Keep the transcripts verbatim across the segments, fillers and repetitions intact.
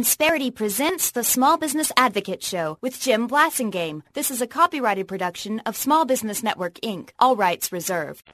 Insperity presents the Small Business Advocate Show with Jim Blasingame. This is a copyrighted production of Small Business Network, Incorporated. All rights reserved.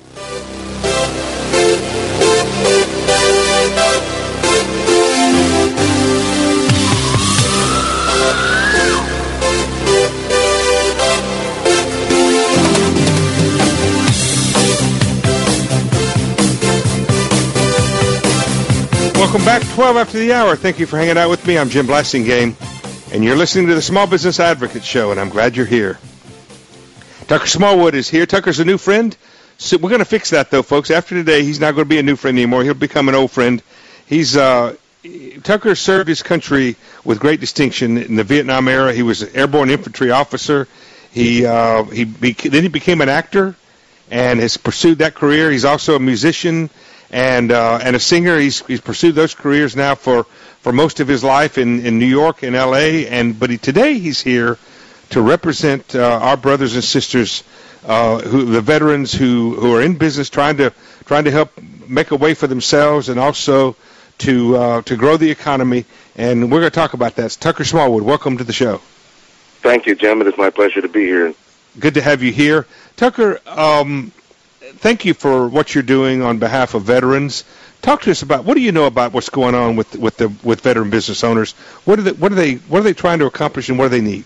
Welcome back, twelve after the hour. Thank you for hanging out with me. I'm Jim Blasingame, and you're listening to the Small Business Advocate Show, and I'm glad you're here. Tucker Smallwood is here. Tucker's a new friend. So we're going to fix that, though, folks. After today, he's not going to be a new friend anymore. He'll become an old friend. He's uh, Tucker served his country with great distinction in the Vietnam era. He was an airborne infantry officer. He uh, he bec- then he became an actor and has pursued that career. He's also a musician and uh, and a singer. He's he's pursued those careers now for, for most of his life in, in New York and L A. And but he, today he's here to represent uh, our brothers and sisters, uh, who the veterans who, who are in business, trying to trying to help make a way for themselves and also to uh, to grow the economy. And we're going to talk about that. It's Tucker Smallwood, welcome to the show. Thank you, Jim. It is my pleasure to be here. Good to have you here, Tucker. Um, Thank you for what you're doing on behalf of veterans. Talk to us about what do you know about what's going on with with the with veteran business owners. What are they what are they what are they trying to accomplish, and what do they need?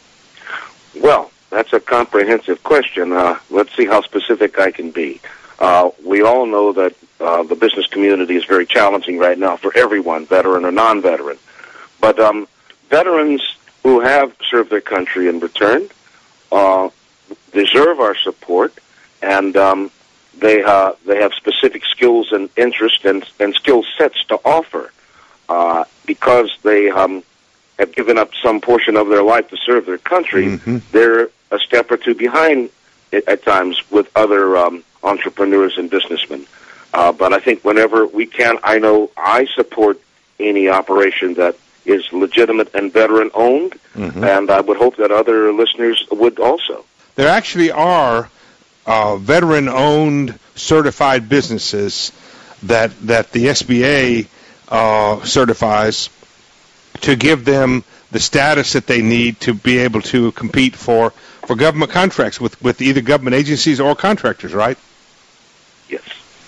Well, that's a comprehensive question. Uh, let's see how specific I can be. Uh, we all know that uh, the business community is very challenging right now for everyone, veteran or non-veteran. But um, veterans who have served their country and returned uh, deserve our support, and um, They uh, they have specific skills and interests and, and skill sets to offer uh, because they um, have given up some portion of their life to serve their country. Mm-hmm. They're a step or two behind it, at times with other um, entrepreneurs and businessmen. Uh, but I think whenever we can, I know I support any operation that is legitimate and veteran-owned, mm-hmm. and I would hope that other listeners would also. There actually are Uh, veteran-owned certified businesses that that the S B A uh, certifies to give them the status that they need to be able to compete for, for government contracts with, with either government agencies or contractors, right? Yes.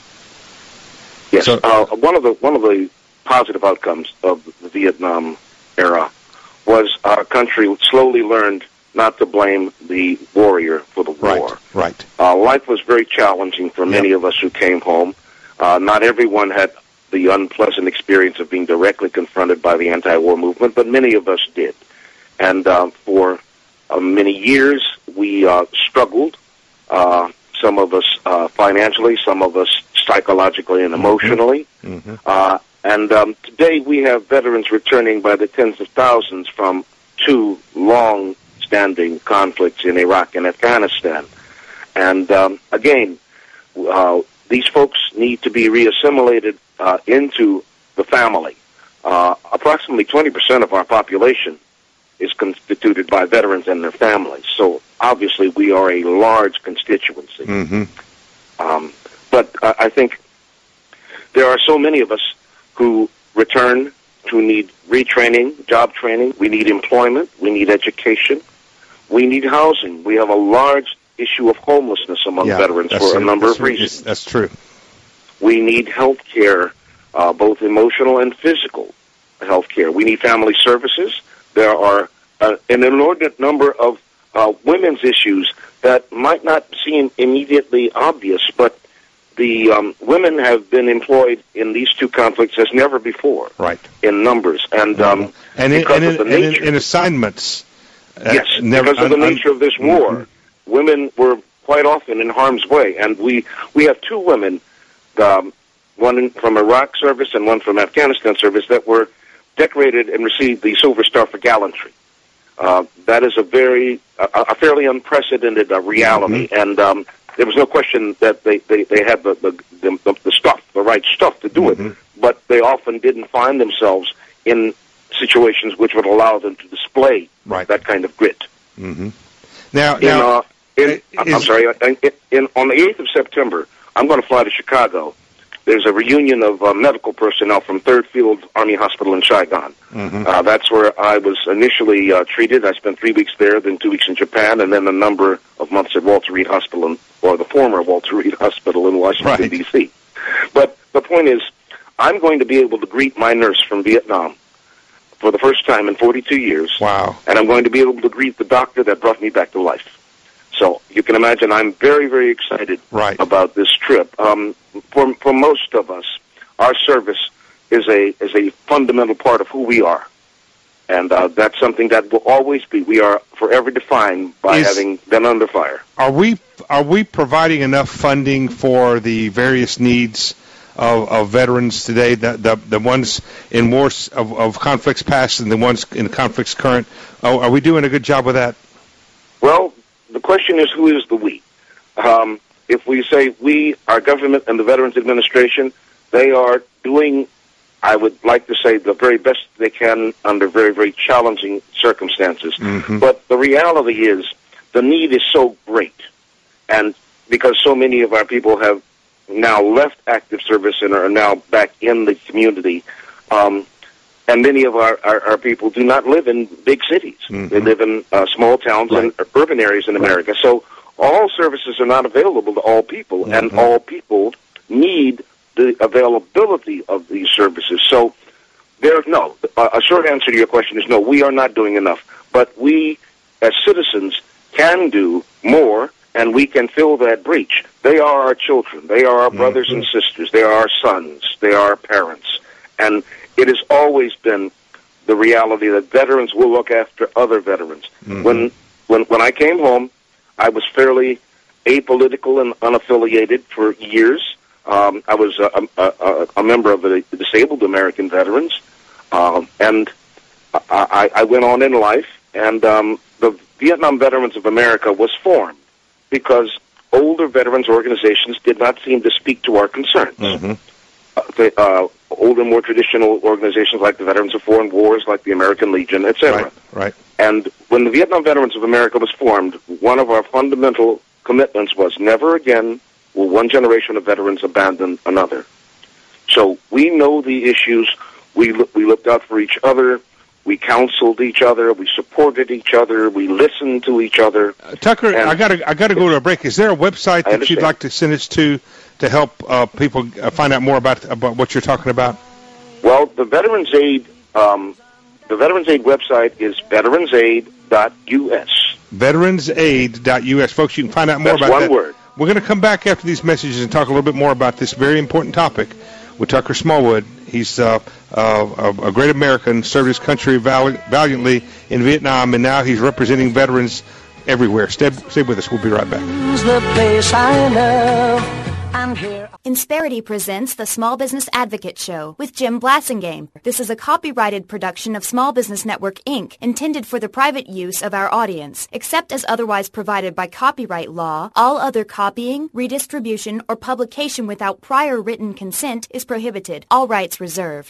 Yes. So, uh, one of the one of the positive outcomes of the Vietnam era was our country slowly learned not to blame the warrior for the war. Right, right. Uh, life was very challenging for many yep. of us who came home. Uh, not everyone had the unpleasant experience of being directly confronted by the anti-war movement, but many of us did. And uh, for uh, many years, we uh, struggled, uh, some of us uh, financially, some of us psychologically and emotionally. Mm-hmm. Uh, and um, today we have veterans returning by the tens of thousands from two long standing conflicts in Iraq and Afghanistan. And um, again, uh, these folks need to be reassimilated uh, into the family. Uh, approximately twenty percent of our population is constituted by veterans and their families. So obviously we are a large constituency. Mm-hmm. Um, but uh, I think there are so many of us who return who need retraining, job training. We need employment. We need education. We need housing. We have a large issue of homelessness among yeah, veterans for a number of reasons. That's true. We need health care, uh, both emotional and physical health care. We need family services. There are uh, an inordinate number of uh, women's issues that might not seem immediately obvious, but the um, women have been employed in these two conflicts as never before, right? In numbers and um, and, in, because and, of the in, nature, in, in assignments. Uh, yes, never, because of the un, nature of this war, mm-hmm. women were quite often in harm's way, and we we have two women, um, one in, from Iraq service and one from Afghanistan service, that were decorated and received the Silver Star for gallantry. Uh, that is a very a, a fairly unprecedented uh, reality, mm-hmm. and um, there was no question that they, they, they had the the, the the stuff, the right stuff to do mm-hmm. it, but they often didn't find themselves in situations which would allow them to display right. that kind of grit. Mm-hmm. Now, in, now uh, in, is, I'm sorry. In, in, on the eighth of September, I'm going to fly to Chicago there's a reunion of uh, medical personnel from Third Field Army Hospital in Saigon. Mm-hmm. Uh, that's where I was initially uh, treated. I spent three weeks there, then two weeks in Japan, and then a number of months at Walter Reed Hospital, in, or the former Walter Reed Hospital in Washington, right. D C But the point is, I'm going to be able to greet my nurse from Vietnam for the first time in forty-two years. Wow. And I'm going to be able to greet the doctor that brought me back to life. So you can imagine I'm very, very excited right. about this trip. Um, for for most of us, our service is a is a fundamental part of who we are, and uh, that's something that will always be. We are forever defined by is, having been under fire. Are we are we providing enough funding for the various needs of, of veterans today? The, the the ones in wars of, of conflicts past and the ones in conflicts current. Oh, are we doing a good job with that? Well, the question is, who is the we? Um, if we say we, our government and the Veterans Administration, they are doing, I would like to say, the very best they can under very, very challenging circumstances. Mm-hmm. But the reality is the need is so great. And because so many of our people have now left active service and are now back in the community, um, and many of our, our, our people do not live in big cities. Mm-hmm. They live in uh, small towns right. and urban areas in America. Right. So all services are not available to all people, mm-hmm. and all people need the availability of these services. So there, no, a short answer to your question is no, we are not doing enough. But we, as citizens, can do more, and we can fill that breach. They are our children. They are our mm-hmm. brothers and sisters. They are our sons. They are our parents. And it has always been the reality that veterans will look after other veterans. Mm-hmm. When, when when I came home, I was fairly apolitical and unaffiliated for years. Um, I was a, a, a, a member of the Disabled American Veterans, um, and I, I went on in life, and um, the Vietnam Veterans of America was formed because older veterans organizations did not seem to speak to our concerns. Mm-hmm. Uh, the, uh, older, more traditional organizations like the Veterans of Foreign Wars, like the American Legion, et cetera. Right, right. And when the Vietnam Veterans of America was formed, one of our fundamental commitments was never again will one generation of veterans abandon another. So we know the issues. We lo- we looked out for each other. We counseled each other. We supported each other. We listened to each other. Uh, Tucker, I got to I got to go to a break. Is there a website that you'd like to send us to to help uh, people find out more about about what you're talking about? Well, the Veterans Aid um, the Veterans Aid website is veterans aid dot U S. veterans aid dot U S. Folks, you can find out more That's about one that. One word. We're going to come back after these messages and talk a little bit more about this very important topic with Tucker Smallwood. He's uh, uh, a great American, served his country val- valiantly in Vietnam, and now he's representing veterans everywhere. Stay, stay with us. We'll be right back. The place I love. I'm here. Insperity presents the Small Business Advocate Show with Jim Blasingame. This is a copyrighted production of Small Business Network, Incorporated, intended for the private use of our audience. Except as otherwise provided by copyright law, all other copying, redistribution, or publication without prior written consent is prohibited. All rights reserved.